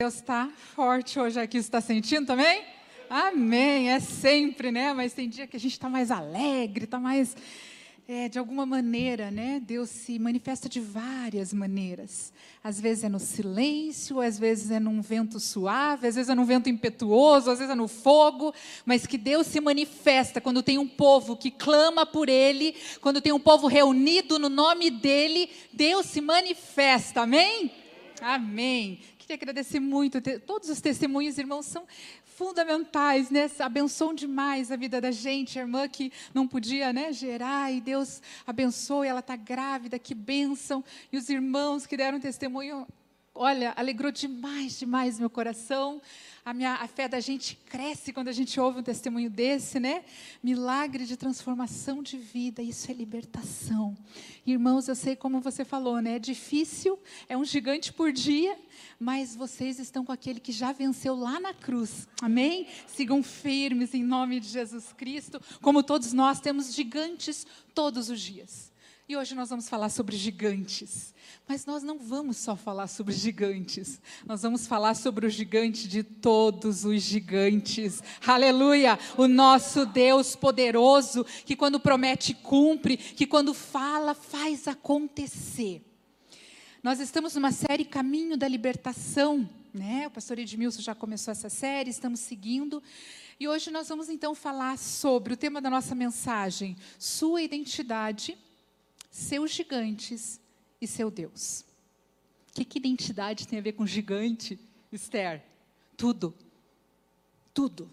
Deus está forte hoje aqui, você está sentindo também? Amém, é sempre, né? Mas tem dia que a gente está mais alegre, está mais, de alguma maneira, né? Deus se manifesta de várias maneiras. Às vezes é no silêncio, às vezes é num vento suave, às vezes é num vento impetuoso, às vezes é no fogo, mas que Deus se manifesta quando tem um povo que clama por Ele, quando tem um povo reunido no nome dEle, Deus se manifesta, amém? Amém. Queria agradecer muito, todos os testemunhos, irmãos, são fundamentais, né? Abençoam demais a vida da gente. A irmã que não podia, né, gerar, e Deus abençoe, ela está grávida, que bênção. E os irmãos que deram testemunho, olha, alegrou demais, demais meu coração. A fé da gente cresce quando a gente ouve um testemunho desse, né? Milagre de transformação de vida, isso é libertação. Irmãos, eu sei como você falou, né? É difícil, é um gigante por dia, mas vocês estão com aquele que já venceu lá na cruz, amém? Sigam firmes em nome de Jesus Cristo, como todos nós temos gigantes todos os dias. E hoje nós vamos falar sobre gigantes. Mas nós não vamos só falar sobre gigantes. Nós vamos falar sobre o gigante de todos os gigantes. Aleluia! O nosso Deus poderoso, que quando promete, cumpre. Que quando fala, faz acontecer. Nós estamos numa série Caminho da Libertação, né? O pastor Edmilson já começou essa série, estamos seguindo. E hoje nós vamos então falar sobre o tema da nossa mensagem, sua identidade, seus gigantes e seu Deus. O que identidade tem a ver com gigante, Esther? Tudo. Tudo.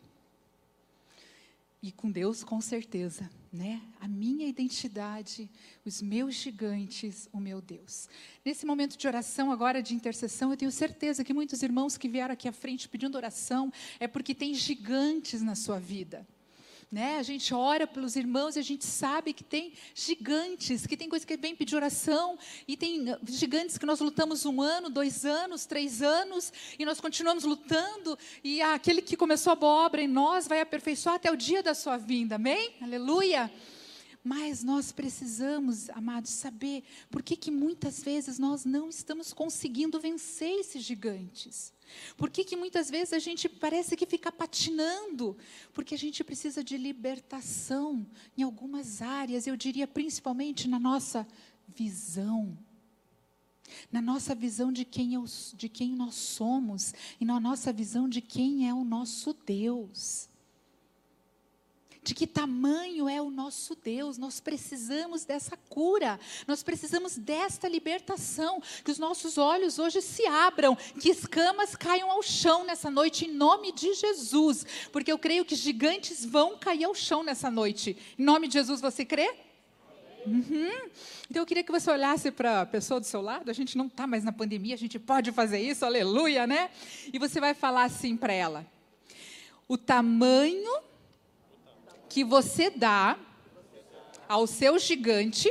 E com Deus, com certeza, né? A minha identidade, os meus gigantes, o meu Deus. Nesse momento de oração, agora de intercessão, eu tenho certeza que muitos irmãos que vieram aqui à frente pedindo oração, é porque tem gigantes na sua vida. Né? A gente ora pelos irmãos e a gente sabe que tem gigantes, que tem coisa que vem pedir oração, e tem gigantes que nós lutamos 1 ano, 2 anos, 3 anos, e nós continuamos lutando, e aquele que começou a boa obra em nós vai aperfeiçoar até o dia da sua vinda, amém? Aleluia! Mas nós precisamos, amados, saber por que muitas vezes nós não estamos conseguindo vencer esses gigantes. Por que muitas vezes a gente parece que fica patinando? Porque a gente precisa de libertação em algumas áreas, eu diria principalmente na nossa visão. Na nossa visão de quem nós somos e na nossa visão de quem é o nosso Deus. De que tamanho é o nosso Deus. Nós precisamos dessa cura, nós precisamos desta libertação, que os nossos olhos hoje se abram, que escamas caiam ao chão nessa noite, em nome de Jesus, porque eu creio que gigantes vão cair ao chão nessa noite, em nome de Jesus. Você crê? Então eu queria que você olhasse para a pessoa do seu lado. A gente não está mais na pandemia, a gente pode fazer isso, aleluia, né? E você vai falar assim para ela: o tamanho que você dá ao seu gigante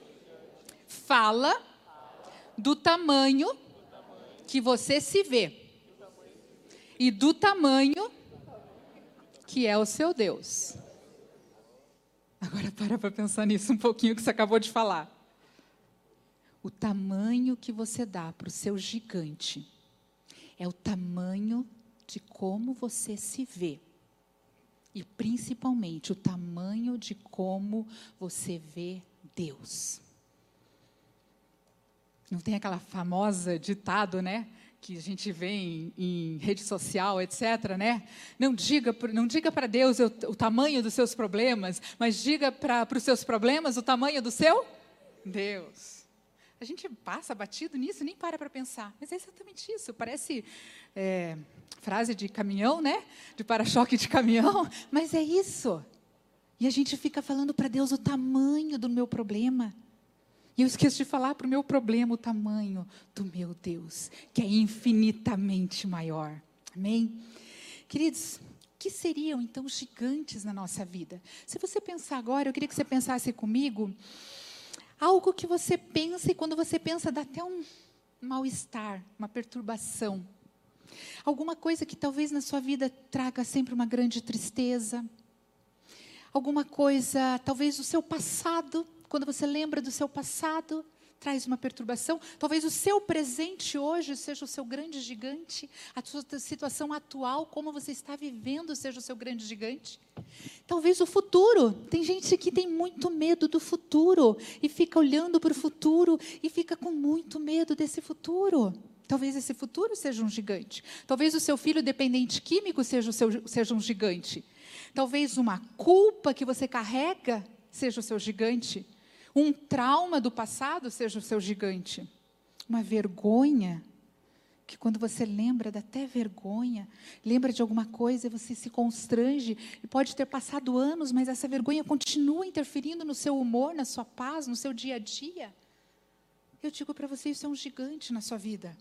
fala do tamanho que você se vê e do tamanho que é o seu Deus. Agora para pensar nisso um pouquinho que você acabou de falar. O tamanho que você dá para o seu gigante é o tamanho de como você se vê. E principalmente o tamanho de como você vê Deus. Não tem aquela famosa ditado, né? Que a gente vê em rede social, etc., né? Não diga para Deus o tamanho dos seus problemas, mas diga para os seus problemas o tamanho do seu Deus. A gente passa batido nisso, nem para pensar. Mas é exatamente isso. Parece frase de caminhão, né? De para-choque de caminhão. Mas é isso. E a gente fica falando para Deus o tamanho do meu problema. E eu esqueço de falar para o meu problema o tamanho do meu Deus, que é infinitamente maior. Amém? Queridos, o que seriam então gigantes na nossa vida? Se você pensar agora, eu queria que você pensasse comigo algo que você pensa, e quando você pensa dá até um mal-estar, uma perturbação. Alguma coisa que talvez na sua vida traga sempre uma grande tristeza. Alguma coisa, talvez o seu passado, quando você lembra do seu passado, traz uma perturbação. Talvez o seu presente hoje seja o seu grande gigante. A sua situação atual, como você está vivendo, seja o seu grande gigante. Talvez o futuro. Tem gente que tem muito medo do futuro e fica olhando para o futuro e fica com muito medo desse futuro. Talvez esse futuro seja um gigante. Talvez o seu filho dependente químico seja um gigante. Talvez uma culpa que você carrega seja o seu gigante. Um trauma do passado seja o seu gigante. Uma vergonha, que quando você lembra, dá até vergonha, lembra de alguma coisa e você se constrange, e pode ter passado anos, mas essa vergonha continua interferindo no seu humor, na sua paz, no seu dia a dia. Eu digo para você, isso é um gigante na sua vida.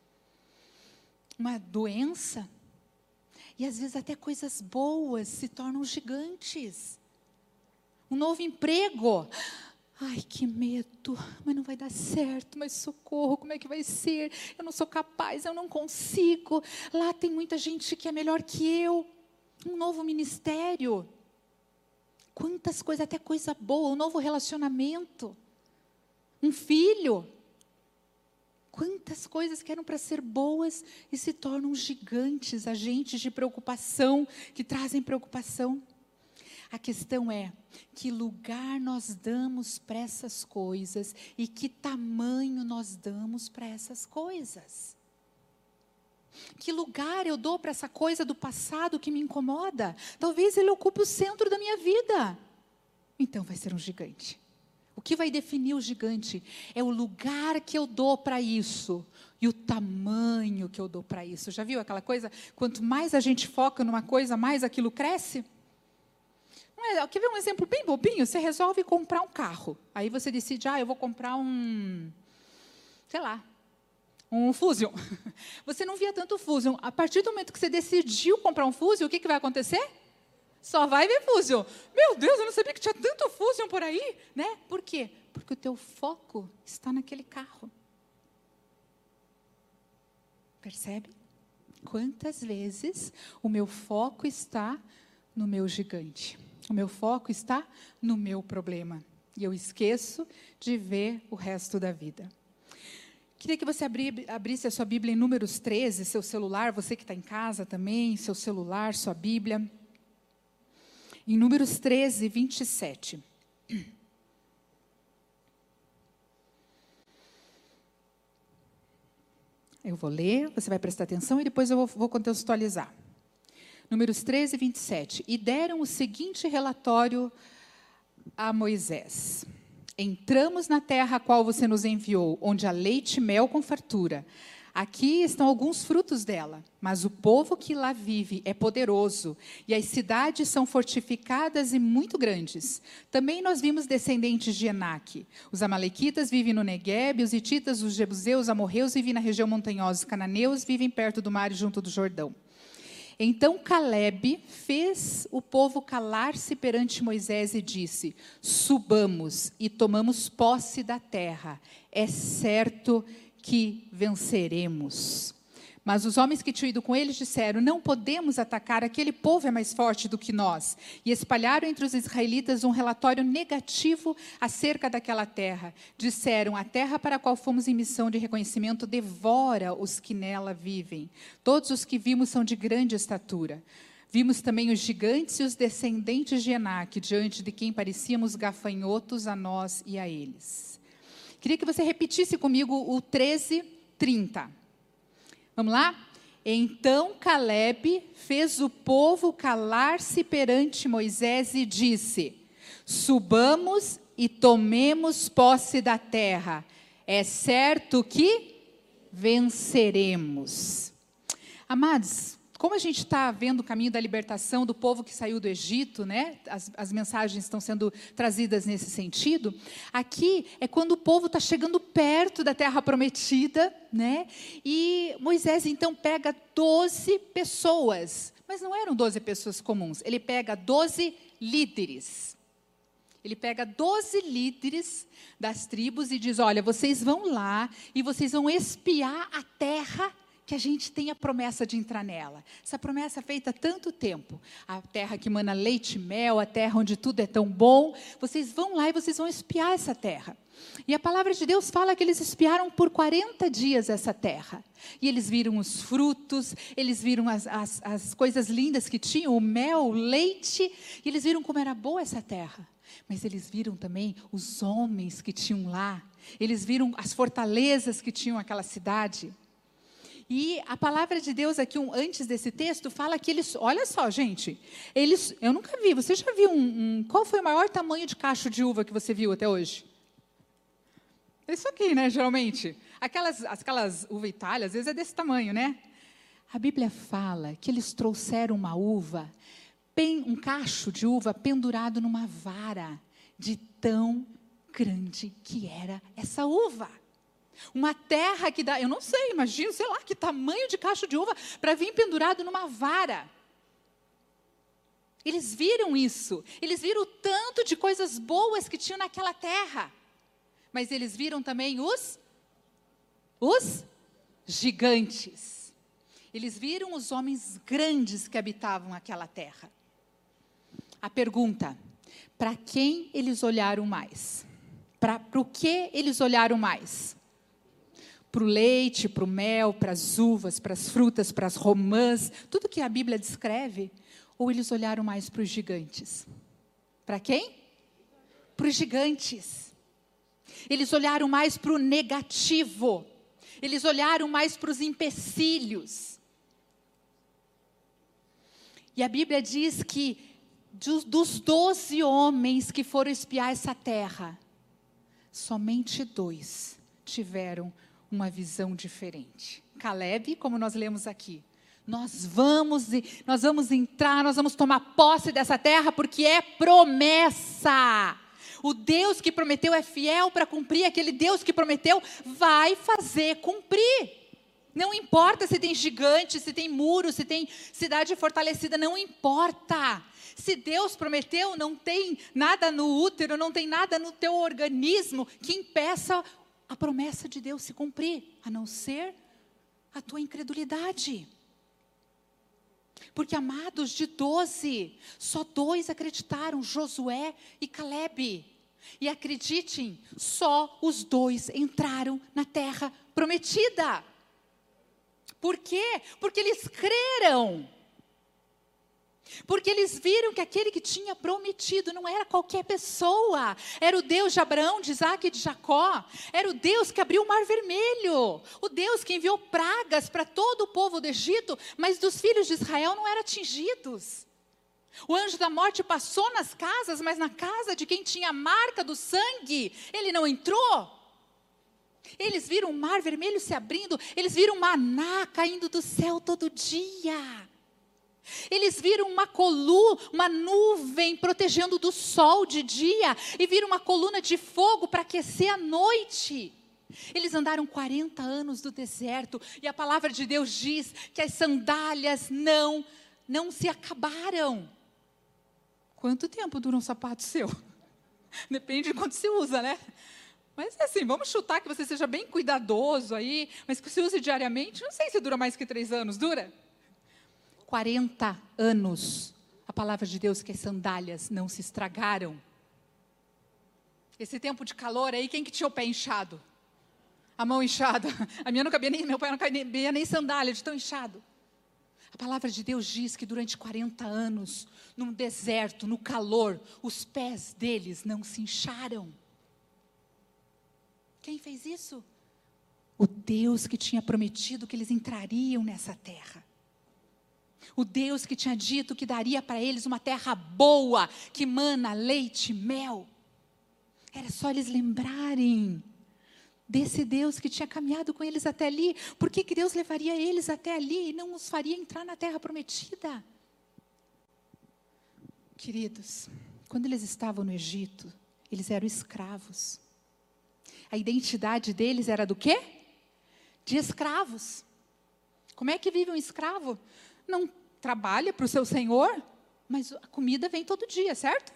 Uma doença, e às vezes até coisas boas se tornam gigantes. Um novo emprego. Ai, que medo, mas não vai dar certo, mas socorro, como é que vai ser? Eu não sou capaz, eu não consigo. Lá tem muita gente que é melhor que eu. Um novo ministério. Quantas coisas, até coisa boa, um novo relacionamento. Um filho. Quantas coisas que eram para ser boas e se tornam gigantes, agentes de preocupação, que trazem preocupação. A questão é, que lugar nós damos para essas coisas e que tamanho nós damos para essas coisas? Que lugar eu dou para essa coisa do passado que me incomoda? Talvez ele ocupe o centro da minha vida. Então vai ser um gigante. O que vai definir o gigante é o lugar que eu dou para isso e o tamanho que eu dou para isso. Já viu aquela coisa? Quanto mais a gente foca numa coisa, mais aquilo cresce. Quer ver um exemplo bem bobinho? Você resolve comprar um carro. Aí você decide, eu vou comprar um Fusion. Você não via tanto Fusion. A partir do momento que você decidiu comprar um Fusion, o que vai acontecer? Só vai ver Fusion. Meu Deus, eu não sabia que tinha tanto Fusion por aí, né? Por quê? Porque o teu foco está naquele carro. Percebe? Quantas vezes o meu foco está no meu gigante? O meu foco está no meu problema. E eu esqueço de ver o resto da vida. Queria que você abrisse a sua Bíblia em Números 13, seu celular, você que está em casa também, seu celular, sua Bíblia. Em Números 13, 27. Eu vou ler, você vai prestar atenção e depois eu vou contextualizar. Números 13, 27. E deram o seguinte relatório a Moisés. Entramos na terra a qual você nos enviou, onde há leite e mel com fartura. Aqui estão alguns frutos dela, mas o povo que lá vive é poderoso, e as cidades são fortificadas e muito grandes. Também nós vimos descendentes de Enaque. Os amalequitas vivem no Neguebe, os hititas, os jebuseus, os amorreus vivem na região montanhosa, os cananeus vivem perto do mar e junto do Jordão. Então Calebe fez o povo calar-se perante Moisés e disse: subamos e tomamos posse da terra. É certo que venceremos. Mas os homens que tinham ido com eles disseram: não podemos atacar, aquele povo é mais forte do que nós. E espalharam entre os israelitas um relatório negativo acerca daquela terra. Disseram: a terra para a qual fomos em missão de reconhecimento devora os que nela vivem. Todos os que vimos são de grande estatura. Vimos também os gigantes e os descendentes de Enaque, diante de quem parecíamos gafanhotos a nós e a eles. Queria que você repetisse comigo o 13:30. Vamos lá? Então Calebe fez o povo calar-se perante Moisés e disse: subamos e tomemos posse da terra. É certo que venceremos. Amados, como a gente está vendo o caminho da libertação do povo que saiu do Egito, né? As mensagens estão sendo trazidas nesse sentido. Aqui é quando o povo está chegando perto da terra prometida, né? E Moisés então pega 12 pessoas, mas não eram 12 pessoas comuns. Ele pega 12 líderes. Ele pega 12 líderes das tribos e diz: olha, vocês vão lá e vocês vão espiar a terra que a gente tem a promessa de entrar nela. Essa promessa feita há tanto tempo. A terra que mana leite e mel, a terra onde tudo é tão bom. Vocês vão lá e vocês vão espiar essa terra. E a palavra de Deus fala que eles espiaram por 40 dias essa terra. E eles viram os frutos, eles viram as coisas lindas que tinham, o mel, o leite, e eles viram como era boa essa terra. Mas eles viram também os homens que tinham lá. Eles viram as fortalezas que tinham aquela cidade. E a palavra de Deus aqui, antes desse texto, fala que eles... Olha só, gente. Eu nunca vi. Você já viu qual foi o maior tamanho de cacho de uva que você viu até hoje? Isso aqui, né, geralmente. Aquelas uva Itália, às vezes é desse tamanho, né? A Bíblia fala que eles trouxeram uma uva, um cacho de uva pendurado numa vara, de tão grande que era essa uva. Uma terra que dá, eu não sei, imagino, sei lá, que tamanho de cacho de uva para vir pendurado numa vara. Eles viram isso, eles viram o tanto de coisas boas que tinham naquela terra. Mas eles viram também os gigantes. Eles viram os homens grandes que habitavam aquela terra. A pergunta, para quem eles olharam mais? Para o que eles olharam mais? Para o leite, para o mel, para as uvas, para as frutas, para as romãs, tudo que a Bíblia descreve? Ou eles olharam mais para os gigantes? Para quem? Para os gigantes. Eles olharam mais para o negativo. Eles olharam mais para os empecilhos. E a Bíblia diz que dos 12 homens que foram espiar essa terra, somente 2 tiveram uma visão diferente. Caleb, como nós lemos aqui, nós vamos entrar, nós vamos tomar posse dessa terra porque é promessa. O Deus que prometeu é fiel para cumprir, aquele Deus que prometeu vai fazer cumprir. Não importa se tem gigante, se tem muro, se tem cidade fortalecida, não importa. Se Deus prometeu, não tem nada no útero, não tem nada no teu organismo que impeça a promessa de Deus se cumprir, a não ser a tua incredulidade. Porque, amados, de 12, só 2 acreditaram, Josué e Caleb. E acreditem, só os 2 entraram na terra prometida. Por quê? Porque eles creram. Porque eles viram que aquele que tinha prometido não era qualquer pessoa. Era o Deus de Abraão, de Isaac e de Jacó. Era o Deus que abriu o Mar Vermelho. O Deus que enviou pragas para todo o povo do Egito, mas dos filhos de Israel não eram atingidos. O anjo da morte passou nas casas, mas na casa de quem tinha a marca do sangue, ele não entrou. Eles viram o Mar Vermelho se abrindo, eles viram maná caindo do céu todo dia. Eles viram uma nuvem protegendo do sol de dia, e viram uma coluna de fogo para aquecer a noite. Eles andaram 40 anos no deserto, e a palavra de Deus diz que as sandálias não se acabaram. Quanto tempo dura um sapato seu? Depende de quanto você usa, né? Mas assim, vamos chutar que você seja bem cuidadoso aí, mas que você use diariamente, não sei se dura mais que 3 anos, dura? 40 anos, a palavra de Deus que as sandálias não se estragaram. Esse tempo de calor aí, quem que tinha o pé inchado? A mão inchada. A minha não cabia nem, meu pé não cabia nem sandália, de tão inchado. A palavra de Deus diz que durante 40 anos, num deserto, no calor, os pés deles não se incharam. Quem fez isso? O Deus que tinha prometido que eles entrariam nessa terra. O Deus que tinha dito que daria para eles uma terra boa, que mana leite e mel. Era só eles lembrarem desse Deus que tinha caminhado com eles até ali. Por que Deus levaria eles até ali e não os faria entrar na terra prometida? Queridos, quando eles estavam no Egito, eles eram escravos. A identidade deles era do quê? De escravos. Como é que vive um escravo? Não trabalha para o seu senhor, mas a comida vem todo dia, certo?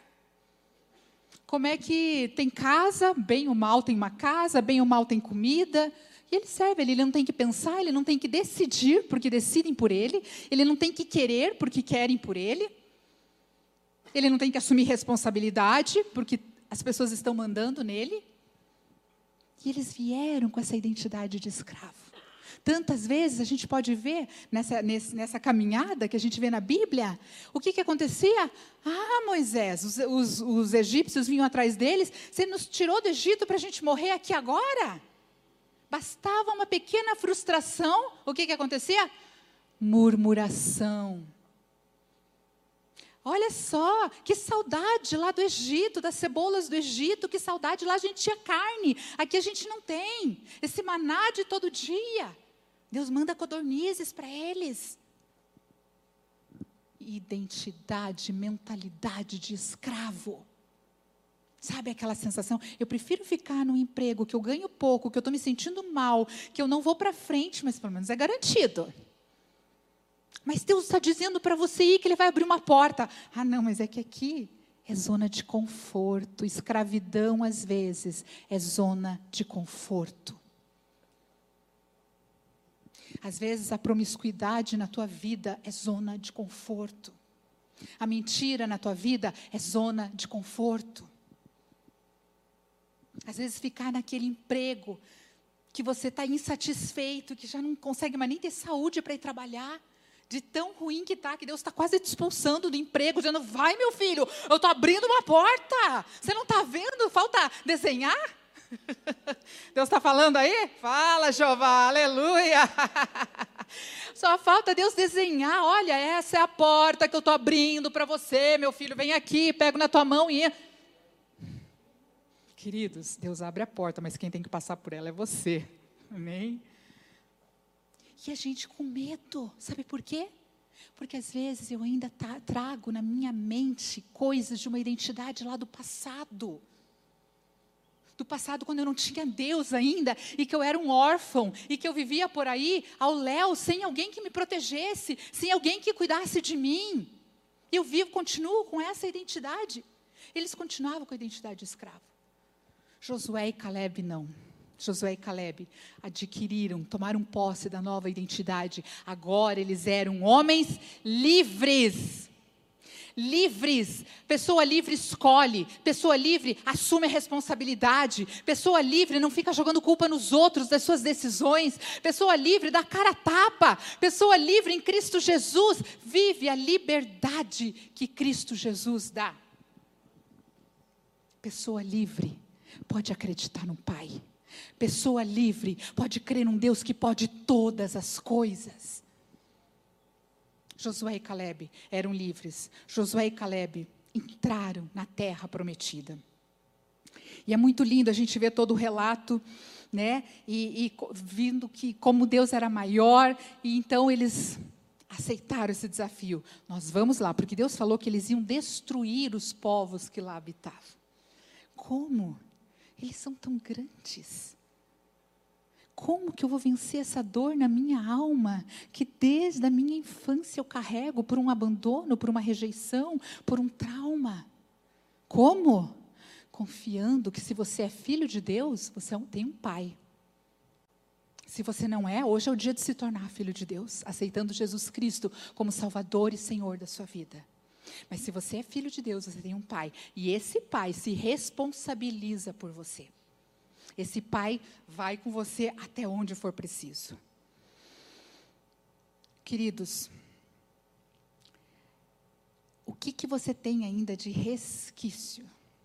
Como é que tem casa, bem ou mal tem uma casa, bem ou mal tem comida, E ele serve, ele não tem que pensar, ele não tem que decidir, porque decidem por ele. Ele não tem que querer, porque querem por ele. Ele não tem que assumir responsabilidade, porque as pessoas estão mandando nele. E eles vieram com essa identidade de escravo. Tantas vezes a gente pode ver nessa caminhada que a gente vê na Bíblia, o que acontecia? Ah, Moisés, os egípcios vinham atrás deles, você nos tirou do Egito para a gente morrer aqui agora? Bastava uma pequena frustração, o que acontecia? Murmuração. Olha só, que saudade lá do Egito, das cebolas do Egito, que saudade, lá a gente tinha carne, aqui a gente não tem, esse maná de todo dia. Deus manda codornizes para eles. Identidade, mentalidade de escravo. Sabe aquela sensação? Eu prefiro ficar num emprego que eu ganho pouco, que eu estou me sentindo mal, que eu não vou para frente, mas pelo menos é garantido. Mas Deus está dizendo para você ir que Ele vai abrir uma porta. Ah, não, mas é que aqui é zona de conforto. Escravidão, às vezes, é zona de conforto. Às vezes, a promiscuidade na tua vida é zona de conforto. A mentira na tua vida é zona de conforto. Às vezes, ficar naquele emprego que você está insatisfeito, que já não consegue mais nem ter saúde para ir trabalhar, de tão ruim que está, que Deus está quase te expulsando do emprego, dizendo, vai meu filho, eu estou abrindo uma porta, você não está vendo, falta desenhar? Deus está falando aí? Fala, Jeová, aleluia! Só falta Deus desenhar, olha, essa é a porta que eu estou abrindo para você, meu filho, vem aqui, pego na tua mão e... Queridos, Deus abre a porta, mas quem tem que passar por ela é você, amém? E a gente com medo, sabe por quê? Porque às vezes eu ainda trago na minha mente coisas de uma identidade lá do passado. Do passado, quando eu não tinha Deus ainda, e que eu era um órfão, e que eu vivia por aí, ao léu, sem alguém que me protegesse, sem alguém que cuidasse de mim. Eu continuo com essa identidade. Eles continuavam com a identidade de escravo. Josué e Caleb não. Josué e Caleb adquiriram, tomaram posse da nova identidade. Agora eles eram homens livres. Livres. Pessoa livre escolhe. Pessoa livre assume a responsabilidade. Pessoa livre não fica jogando culpa nos outros das suas decisões. Pessoa livre dá cara a tapa. Pessoa livre em Cristo Jesus vive a liberdade que Cristo Jesus dá. Pessoa livre pode acreditar no Pai. Pessoa livre pode crer num Deus que pode todas as coisas. Josué e Caleb eram livres. Josué e Caleb entraram na terra prometida. E é muito lindo a gente ver todo o relato, né? E vindo que como Deus era maior, e então eles aceitaram esse desafio. Nós vamos lá, porque Deus falou que eles iam destruir os povos que lá habitavam. Como? Eles são tão grandes. Como que eu vou vencer essa dor na minha alma, que desde a minha infância eu carrego por um abandono, por uma rejeição, por um trauma? Como? Confiando que se você é filho de Deus, você tem um pai. Se você não é, hoje é o dia de se tornar filho de Deus, aceitando Jesus Cristo como Salvador e Senhor da sua vida. Mas se você é filho de Deus, você tem um pai. E esse pai se responsabiliza por você. Esse pai vai com você até onde for preciso. Queridos, o que você tem ainda de resquício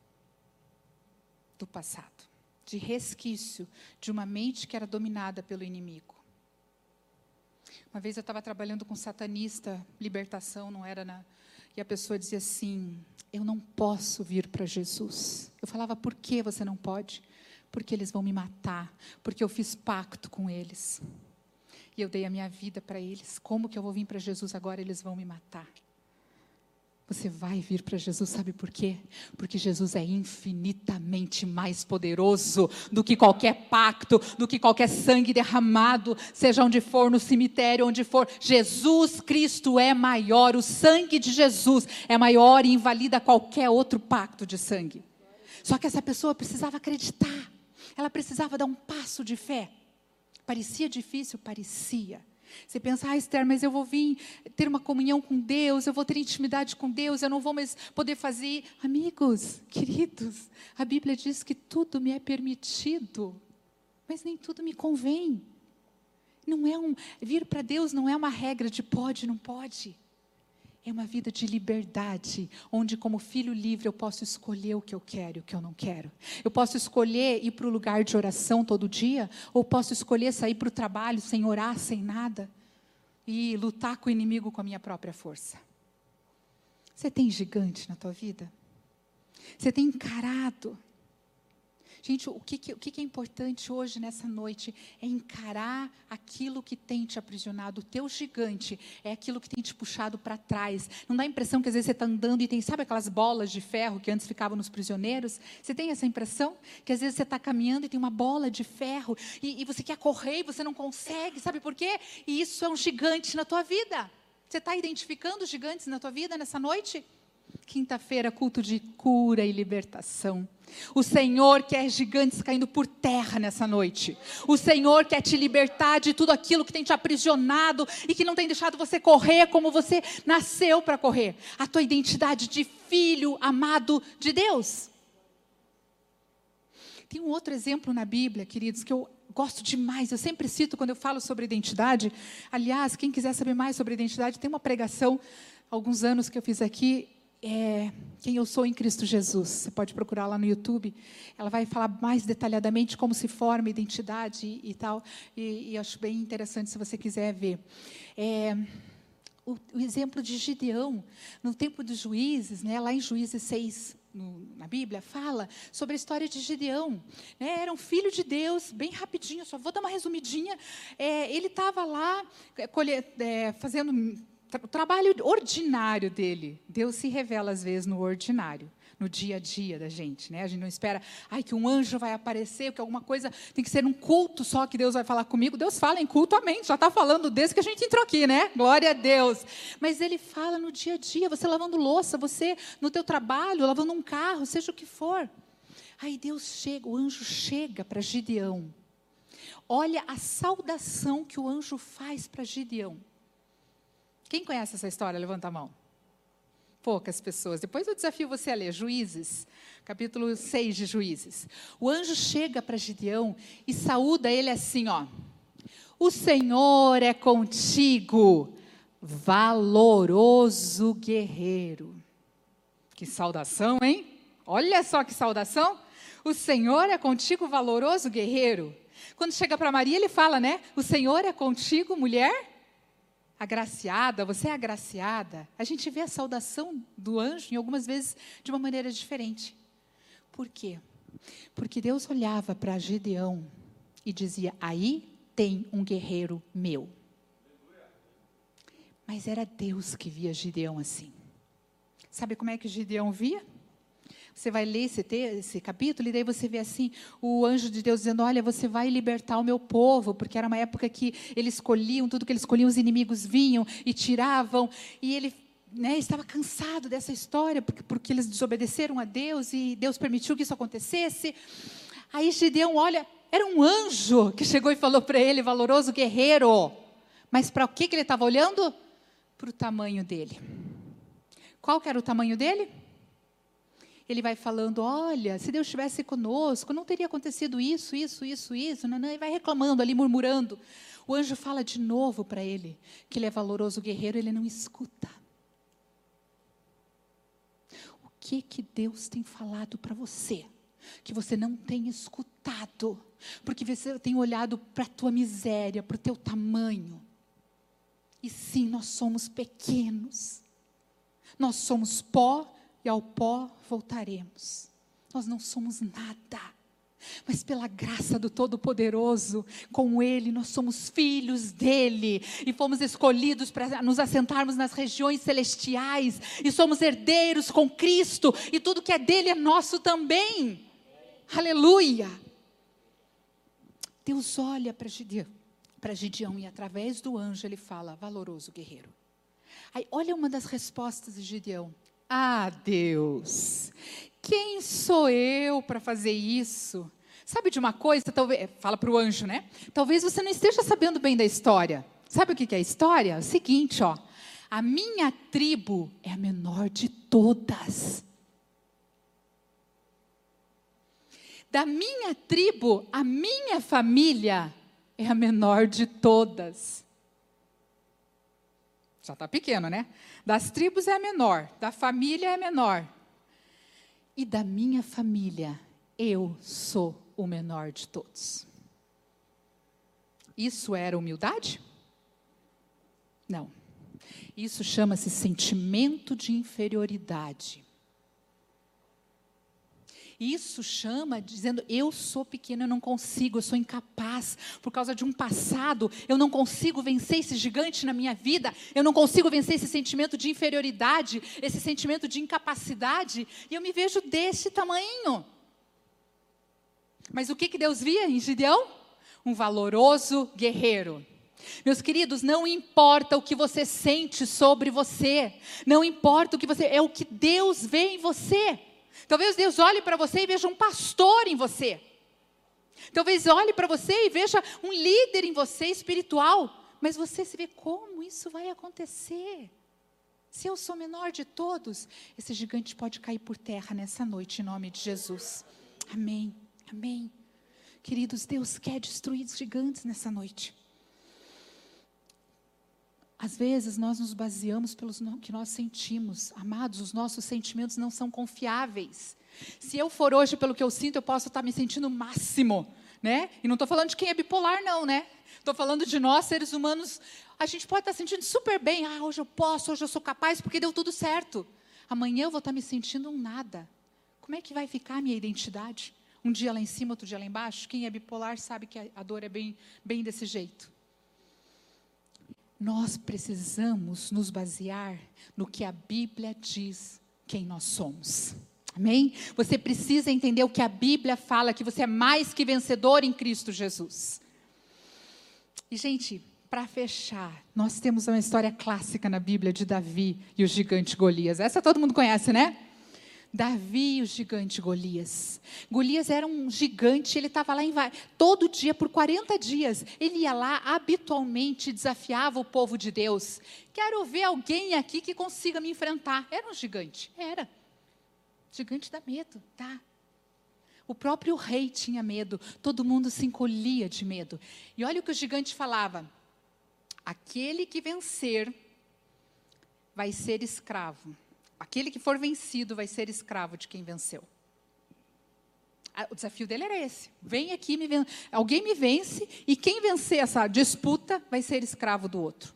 do passado? De resquício de uma mente que era dominada pelo inimigo? Uma vez eu estava trabalhando com satanista, libertação, não era e a pessoa dizia assim, eu não posso vir para Jesus. Eu falava, por que você não pode? Porque eles vão me matar, porque eu fiz pacto com eles. E eu dei a minha vida para eles. Como que eu vou vir para Jesus agora? Eles vão me matar. Você vai vir para Jesus, sabe por quê? Porque Jesus é infinitamente mais poderoso do que qualquer pacto, do que qualquer sangue derramado, seja onde for, no cemitério, onde for. Jesus Cristo é maior, o sangue de Jesus é maior e invalida qualquer outro pacto de sangue. Só que essa pessoa precisava acreditar, ela precisava dar um passo de fé. Parecia difícil? Parecia. Você pensa, Esther, mas eu vou vir ter uma comunhão com Deus, eu vou ter intimidade com Deus, eu não vou mais poder fazer. Amigos, queridos, a Bíblia diz que tudo me é permitido, mas nem tudo me convém. Vir para Deus não é uma regra de pode, não pode. É uma vida de liberdade, onde como filho livre eu posso escolher o que eu quero e o que eu não quero. Eu posso escolher ir para o lugar de oração todo dia, ou posso escolher sair para o trabalho sem orar, sem nada, e lutar com o inimigo com a minha própria força. Você tem gigante na tua vida? Você tem encarado? Gente, o que é importante hoje, nessa noite, é encarar aquilo que tem te aprisionado. O teu gigante é aquilo que tem te puxado para trás. Não dá a impressão que às vezes você está andando e tem, sabe aquelas bolas de ferro que antes ficavam nos prisioneiros? Você tem essa impressão? Que às vezes você está caminhando e tem uma bola de ferro e você quer correr e você não consegue, sabe por quê? E isso é um gigante na tua vida. Você está identificando gigantes na tua vida nessa noite? Quinta-feira, culto de cura e libertação. O Senhor quer gigantes caindo por terra nessa noite. O Senhor quer te libertar de tudo aquilo que tem te aprisionado e que não tem deixado você correr como você nasceu para correr. A tua identidade de filho amado de Deus. Tem um outro exemplo na Bíblia, queridos, que eu gosto demais. Eu sempre cito quando eu falo sobre identidade. Aliás, quem quiser saber mais sobre identidade, tem uma pregação há alguns anos que eu fiz aqui. Quem eu sou em Cristo Jesus. Você pode procurar lá no YouTube. Ela vai falar mais detalhadamente como se forma a identidade e tal. E acho bem interessante se você quiser ver. O exemplo de Gideão, no tempo dos juízes, né, lá em Juízes 6, na Bíblia, fala sobre a história de Gideão. Era um filho de Deus, bem rapidinho, só vou dar uma resumidinha. Ele estava lá fazendo o trabalho ordinário dele. Deus se revela às vezes no ordinário, no dia a dia da gente, né? A gente não espera, que um anjo vai aparecer, que alguma coisa tem que ser um culto só que Deus vai falar comigo. Deus fala em culto, amém. Já está falando desde que a gente entrou aqui, né? Glória a Deus. Mas Ele fala no dia a dia, você lavando louça, você no teu trabalho, lavando um carro, seja o que for. Aí o anjo chega para Gideão. Olha a saudação que o anjo faz para Gideão. Quem conhece essa história? Levanta a mão. Poucas pessoas. Depois eu desafio você a ler Juízes, capítulo 6 de Juízes. O anjo chega para Gideão e saúda ele assim, ó. O Senhor é contigo, valoroso guerreiro. Que saudação, hein? Olha só que saudação. O Senhor é contigo, valoroso guerreiro. Quando chega para Maria, ele fala, né? O Senhor é contigo, mulher agraciada, você é agraciada. A gente vê a saudação do anjo, em algumas vezes, de uma maneira diferente. Por quê? Porque Deus olhava para Gideão e dizia, aí tem um guerreiro meu. Mas era Deus que via Gideão assim. Sabe como é que Gideão via? Você vai ler esse capítulo e daí você vê assim, o anjo de Deus dizendo, olha, você vai libertar o meu povo, porque era uma época que eles escolhiam, tudo que eles escolhiam, os inimigos vinham e tiravam, e ele estava cansado dessa história, porque eles desobedeceram a Deus, e Deus permitiu que isso acontecesse. Aí Gideão, olha, era um anjo que chegou e falou para ele, valoroso guerreiro, mas para o que ele estava olhando? Para o tamanho dele. Qual que era o tamanho dele? Ele vai falando, olha, se Deus estivesse conosco, não teria acontecido isso, e vai reclamando ali, murmurando. O anjo fala de novo para ele, que ele é valoroso guerreiro, ele não escuta. O que Deus tem falado para você, que você não tem escutado, porque você tem olhado para a tua miséria, para o teu tamanho. E sim, nós somos pequenos, nós somos pó, e ao pó voltaremos. Nós não somos nada, mas pela graça do Todo-Poderoso, com Ele, nós somos filhos dEle, e fomos escolhidos para nos assentarmos nas regiões celestiais, e somos herdeiros com Cristo, e tudo que é dEle é nosso também. Aleluia! Deus olha para Gideão, e através do anjo Ele fala, valoroso guerreiro. Aí olha uma das respostas de Gideão. Deus, quem sou eu para fazer isso? Sabe de uma coisa? Talvez, fala para o anjo, né? Talvez você não esteja sabendo bem da história. Sabe o que é a história? É o seguinte, ó. A minha tribo é a menor de todas. Da minha tribo, a minha família é a menor de todas. Já está pequeno, né? Das tribos é a menor, da família é a menor. E da minha família, eu sou o menor de todos. Isso era humildade? Não. Isso chama-se sentimento de inferioridade. Isso chama dizendo, eu sou pequeno, eu não consigo, eu sou incapaz. Por causa de um passado, eu não consigo vencer esse gigante na minha vida. Eu não consigo vencer esse sentimento de inferioridade, esse sentimento de incapacidade. E eu me vejo desse tamanho. Mas o que Deus via em Gideão? Um valoroso guerreiro. Meus queridos, não importa o que você sente sobre você. Não importa o que você... É o que Deus vê em você. Talvez Deus olhe para você e veja um pastor em você. Talvez olhe para você e veja um líder em você espiritual. Mas você se vê, como isso vai acontecer? Se eu sou menor de todos, esse gigante pode cair por terra nessa noite, em nome de Jesus. Amém, amém. Queridos, Deus quer destruir os gigantes nessa noite. Às vezes nós nos baseamos pelo que nós sentimos. Amados, os nossos sentimentos não são confiáveis. Se eu for hoje pelo que eu sinto, eu posso estar me sentindo o máximo, né? E não estou falando de quem é bipolar não, né? Estou falando de nós, seres humanos. A gente pode estar sentindo super bem. Ah, hoje eu posso, hoje eu sou capaz, porque deu tudo certo. Amanhã eu vou estar me sentindo um nada. Como é que vai ficar a minha identidade? Um dia lá em cima, outro dia lá embaixo? Quem é bipolar sabe que a dor é bem desse jeito. Nós precisamos nos basear no que a Bíblia diz quem nós somos. Amém? Você precisa entender o que a Bíblia fala, que você é mais que vencedor em Cristo Jesus. E, gente, para fechar, nós temos uma história clássica na Bíblia de Davi e o gigante Golias. Essa todo mundo conhece, né? Davi e o gigante Golias. Golias era um gigante, ele estava lá todo dia, por 40 dias. Ele ia lá, habitualmente desafiava o povo de Deus. Quero ver alguém aqui que consiga me enfrentar. Era um gigante? Era. Gigante dá medo, tá? O próprio rei tinha medo, todo mundo se encolhia de medo. E olha o que o gigante falava. Aquele que vencer vai ser escravo. Aquele que for vencido vai ser escravo de quem venceu. O desafio dele era esse. Vem aqui, alguém me vence, e quem vencer essa disputa vai ser escravo do outro.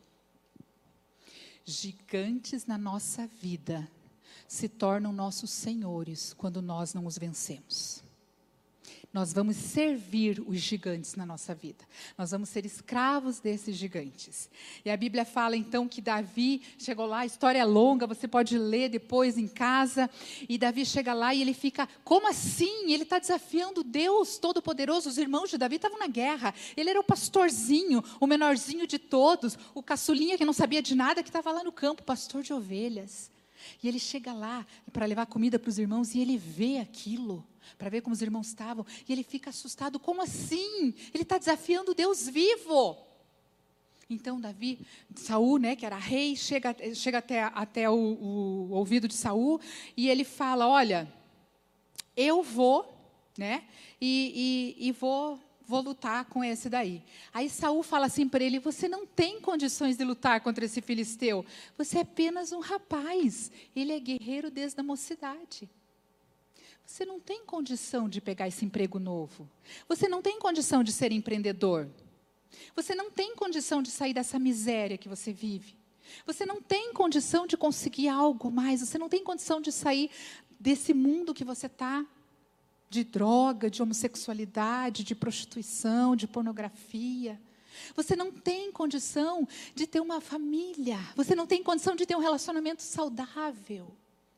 Gigantes na nossa vida se tornam nossos senhores quando nós não os vencemos. Nós vamos servir os gigantes na nossa vida. Nós vamos ser escravos desses gigantes. E a Bíblia fala então que Davi chegou lá, a história é longa, você pode ler depois em casa. E Davi chega lá e ele fica, como assim? Ele está desafiando Deus Todo-Poderoso. Os irmãos de Davi estavam na guerra. Ele era o pastorzinho, o menorzinho de todos, o caçulinha que não sabia de nada, que estava lá no campo, pastor de ovelhas. E ele chega lá para levar comida para os irmãos e ele vê aquilo, para ver como os irmãos estavam, e ele fica assustado. Como assim? Ele está desafiando Deus vivo. Então Saul, né, que era rei, chega até o ouvido de Saul, e ele fala, olha, eu vou, né, e vou lutar com esse daí. Aí Saul fala assim para ele, você não tem condições de lutar contra esse filisteu, você é apenas um rapaz, ele é guerreiro desde a mocidade. Você não tem condição de pegar esse emprego novo. Você não tem condição de ser empreendedor. Você não tem condição de sair dessa miséria que você vive. Você não tem condição de conseguir algo mais. Você não tem condição de sair desse mundo que você está, de droga, de homossexualidade, de prostituição, de pornografia. Você não tem condição de ter uma família. Você não tem condição de ter um relacionamento saudável.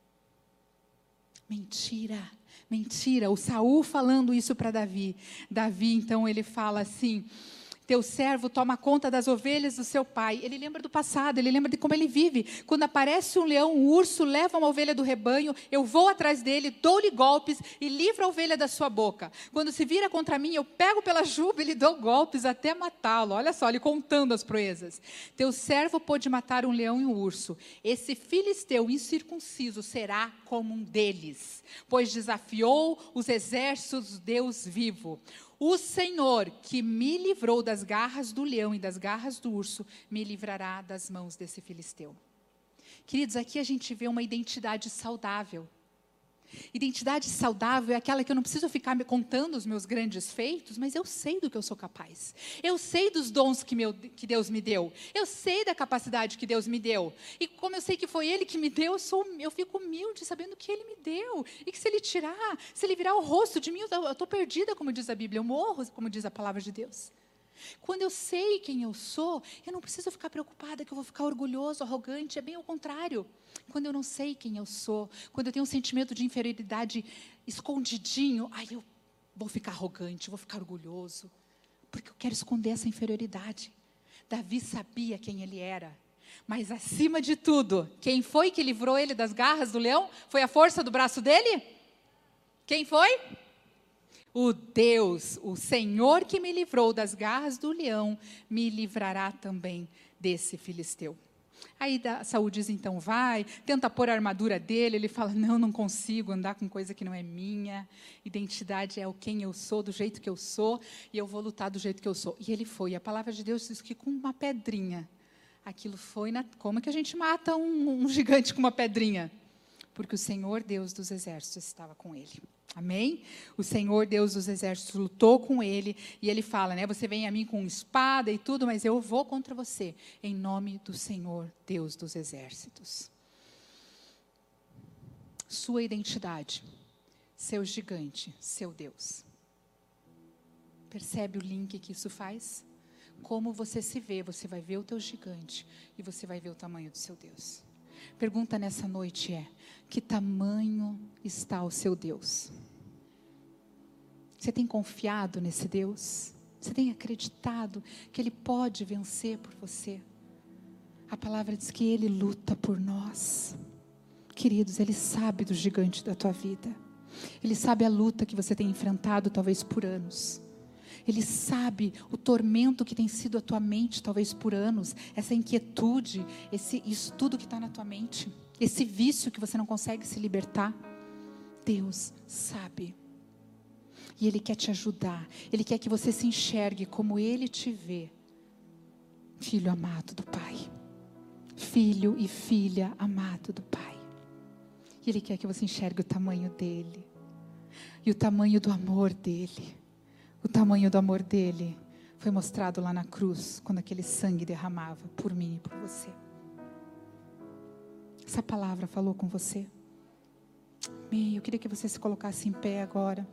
Mentira, mentira. O Saul falando isso para Davi. Davi, então, ele fala assim, Teu servo toma conta das ovelhas do seu pai. Ele lembra do passado, ele lembra de como ele vive. Quando aparece um leão, um urso, leva uma ovelha do rebanho, eu vou atrás dele, dou-lhe golpes e livro a ovelha da sua boca. Quando se vira contra mim, eu pego pela juba e lhe dou golpes até matá-lo. Olha só, ele contando as proezas. Teu servo pôde matar um leão e um urso. Esse filisteu incircunciso será como um deles, pois desafiou os exércitos do Deus vivo. O Senhor, que me livrou das garras do leão e das garras do urso, me livrará das mãos desse filisteu. Queridos, aqui a gente vê uma identidade saudável. Identidade saudável é aquela que eu não preciso ficar me contando os meus grandes feitos, mas eu sei do que eu sou capaz. Eu sei dos dons que Deus me deu. Eu sei da capacidade que Deus me deu. E como eu sei que foi Ele que me deu, eu fico humilde sabendo que Ele me deu. E que se Ele tirar, se Ele virar o rosto de mim, eu estou perdida, como diz a Bíblia. Eu morro, como diz a palavra de Deus. Quando eu sei quem eu sou, eu não preciso ficar preocupada que eu vou ficar orgulhoso, arrogante. É bem ao contrário. Quando eu não sei quem eu sou, quando eu tenho um sentimento de inferioridade escondidinho, aí eu vou ficar arrogante, vou ficar orgulhoso, porque eu quero esconder essa inferioridade. Davi sabia quem ele era, mas acima de tudo, quem foi que livrou ele das garras do leão? Foi a força do braço dele? Quem foi? O Deus, o Senhor que me livrou das garras do leão, me livrará também desse filisteu. Aí Saul diz, então vai, tenta pôr a armadura dele, ele fala, não consigo andar com coisa que não é minha, identidade é o quem eu sou, do jeito que eu sou, e eu vou lutar do jeito que eu sou. E ele foi, a palavra de Deus diz que com uma pedrinha, aquilo foi, como é que a gente mata um gigante com uma pedrinha? Porque o Senhor Deus dos exércitos estava com ele. Amém? O Senhor Deus dos exércitos lutou com ele, e ele fala, né, você vem a mim com espada e tudo, mas eu vou contra você, em nome do Senhor Deus dos exércitos. Sua identidade, seu gigante, seu Deus. Percebe o link que isso faz? Como você se vê, você vai ver o teu gigante, e você vai ver o tamanho do seu Deus. Pergunta nessa noite é, que tamanho está o seu Deus? Você tem confiado nesse Deus? Você tem acreditado que Ele pode vencer por você? A palavra diz que Ele luta por nós. Queridos, Ele sabe do gigante da tua vida. Ele sabe a luta que você tem enfrentado talvez por anos. Ele sabe o tormento que tem sido a tua mente, talvez por anos, essa inquietude, isso tudo que está na tua mente, esse vício que você não consegue se libertar. Deus sabe. E Ele quer te ajudar. Ele quer que você se enxergue como Ele te vê. Filho amado do Pai. Filho e filha amado do Pai. E Ele quer que você enxergue o tamanho dEle. E o tamanho do amor dEle. O tamanho do amor dEle foi mostrado lá na cruz, quando aquele sangue derramava por mim e por você. Essa palavra falou com você? Amém. Eu queria que você se colocasse em pé agora.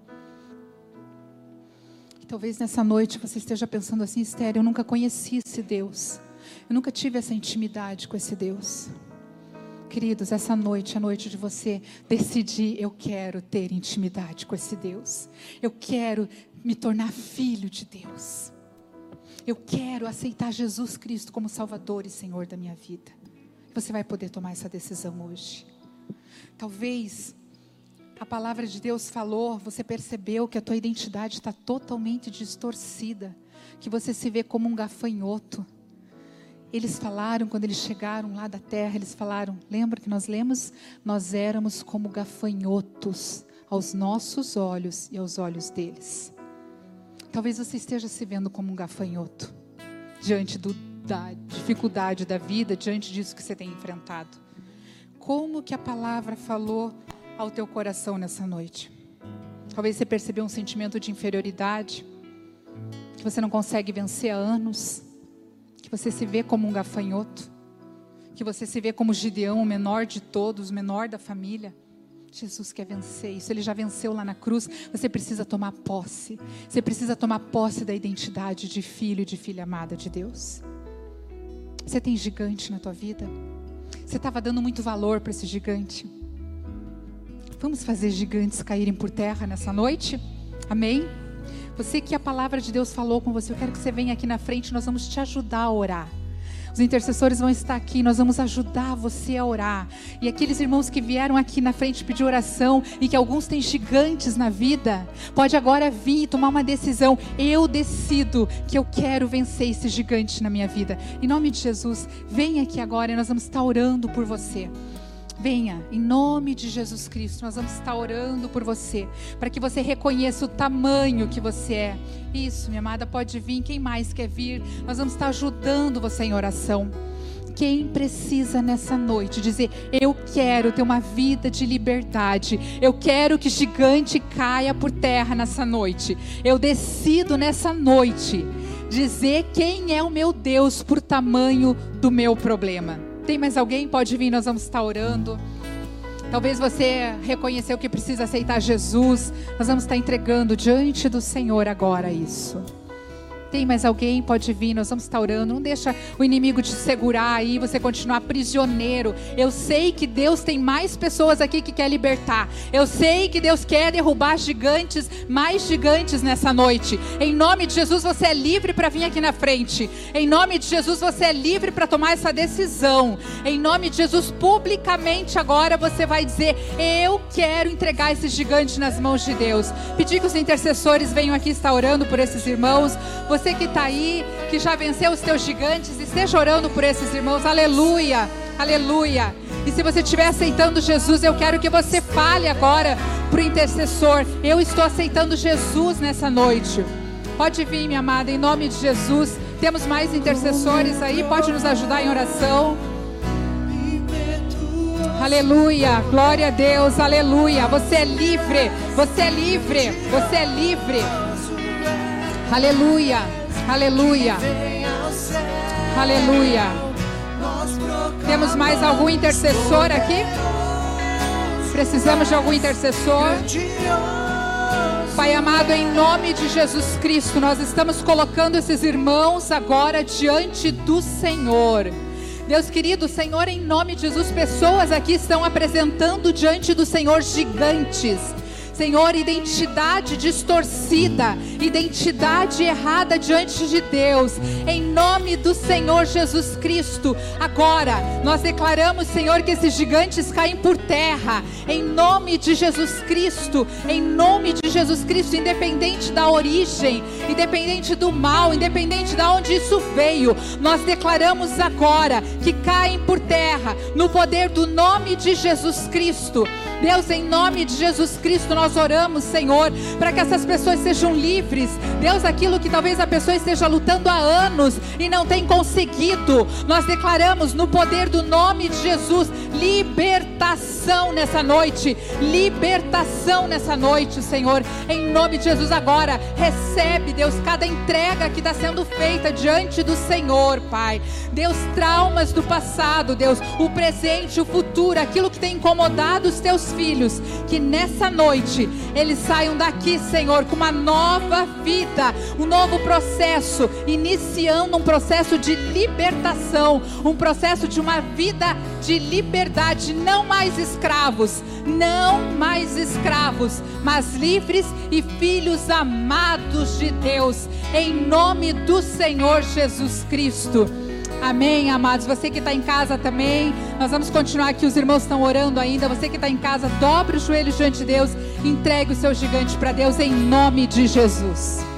E talvez nessa noite você esteja pensando assim, Esther, eu nunca conheci esse Deus. Eu nunca tive essa intimidade com esse Deus. Queridos, essa noite é a noite de você decidir, eu quero ter intimidade com esse Deus. Eu quero me tornar filho de Deus. Eu quero aceitar Jesus Cristo como Salvador e Senhor da minha vida. Você vai poder tomar essa decisão hoje. Talvez a palavra de Deus falou, você percebeu que a tua identidade está totalmente distorcida, que você se vê como um gafanhoto. Eles falaram, quando eles chegaram lá da terra, eles falaram, lembra que nós lemos? Nós éramos como gafanhotos aos nossos olhos e aos olhos deles. Talvez você esteja se vendo como um gafanhoto, diante da dificuldade da vida, diante disso que você tem enfrentado. Como que a palavra falou ao teu coração nessa noite? Talvez você percebeu um sentimento de inferioridade, que você não consegue vencer há anos, que você se vê como um gafanhoto, que você se vê como Gideão, o menor de todos, o menor da família. Jesus quer vencer isso, Ele já venceu lá na cruz. Você precisa tomar posse. Você precisa tomar posse da identidade de filho e de filha amada de Deus. Você tem gigante na tua vida? Você estava dando muito valor para esse gigante? Vamos fazer gigantes caírem por terra nessa noite? Amém? Você que a palavra de Deus falou com você, eu quero que você venha aqui na frente, nós vamos te ajudar a orar. Os intercessores vão estar aqui, nós vamos ajudar você a orar. E aqueles irmãos que vieram aqui na frente pedir oração e que alguns têm gigantes na vida, pode agora vir e tomar uma decisão. Eu decido que eu quero vencer esse gigante na minha vida. Em nome de Jesus, venha aqui agora e nós vamos estar orando por você. Venha, em nome de Jesus Cristo, nós vamos estar orando por você, para que você reconheça o tamanho que você é. Isso, minha amada, pode vir, quem mais quer vir? Nós vamos estar ajudando você em oração. Quem precisa nessa noite dizer, eu quero ter uma vida de liberdade, eu quero que gigante caia por terra nessa noite, eu decido nessa noite dizer quem é o meu Deus por tamanho do meu problema. Tem mais alguém? Pode vir, nós vamos estar orando. Talvez você reconheceu que precisa aceitar Jesus. Nós vamos estar entregando diante do Senhor agora isso. Tem mais alguém? Pode vir, nós vamos estar orando. Não deixa o inimigo te segurar aí, você continuar prisioneiro. Eu sei que Deus tem mais pessoas aqui que quer libertar. Eu sei que Deus quer derrubar gigantes, mais gigantes nessa noite. Em nome de Jesus, você é livre para vir aqui na frente. Em nome de Jesus, você é livre para tomar essa decisão. Em nome de Jesus, publicamente agora você vai dizer, eu quero entregar esse gigante nas mãos de Deus. Pedir que os intercessores venham aqui estar orando por esses irmãos. Você que está aí, que já venceu os teus gigantes, esteja orando por esses irmãos. Aleluia, aleluia. E se você estiver aceitando Jesus, eu quero que você fale agora para o intercessor, eu estou aceitando Jesus nessa noite. Pode vir, minha amada, em nome de Jesus. Temos mais intercessores aí, pode nos ajudar em oração. Aleluia, glória a Deus, aleluia. Você é livre, você é livre, você é livre. Aleluia, aleluia, aleluia. Temos mais algum intercessor aqui? Precisamos de algum intercessor? Pai amado, em nome de Jesus Cristo, nós estamos colocando esses irmãos agora diante do Senhor. Deus querido, Senhor, em nome de Jesus, pessoas aqui estão apresentando diante do Senhor gigantes. Senhor, identidade distorcida, identidade errada diante de Deus, em nome do Senhor Jesus Cristo. Agora, nós declaramos, Senhor, que esses gigantes caem por terra, em nome de Jesus Cristo, em nome de Jesus Cristo, independente da origem, independente do mal, independente de onde isso veio, nós declaramos agora que caem por terra, no poder do nome de Jesus Cristo. Deus, em nome de Jesus Cristo, nós oramos, Senhor, para que essas pessoas sejam livres. Deus, aquilo que talvez a pessoa esteja lutando há anos e não tem conseguido, nós declaramos no poder do nome de Jesus, libertação nessa noite, libertação nessa noite, Senhor, em nome de Jesus. Agora, recebe, Deus, cada entrega que está sendo feita diante do Senhor, Pai. Deus, traumas do passado, Deus, o presente, o futuro, aquilo que tem incomodado os teus filhos, que nessa noite eles saiam daqui, Senhor, com uma nova vida, um novo processo, iniciando um processo de libertação, um processo de uma vida de liberdade, não mais escravos, não mais escravos, mas livres e filhos amados de Deus, em nome do Senhor Jesus Cristo. Amém, amados. Você que está em casa também, nós vamos continuar aqui, os irmãos estão orando ainda. Você que está em casa, dobre os joelhos diante de Deus, entregue o seu gigante para Deus em nome de Jesus.